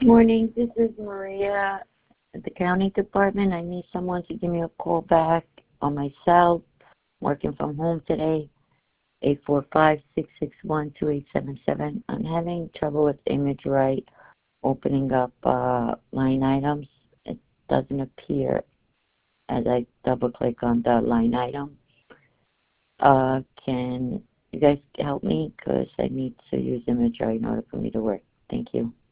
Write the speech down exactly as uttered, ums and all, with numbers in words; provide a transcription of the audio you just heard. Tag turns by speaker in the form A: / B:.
A: Morning, this is Maria at the county department. I need someone to give me a call back on my cell. Working from home today, eight four five, six six one, two eight seven seven. I'm having trouble with ImageRight opening up uh, line items. It doesn't appear as I double click on the line item. Uh, can you guys help me? Because I need to use ImageRight in order for me to work. Thank you.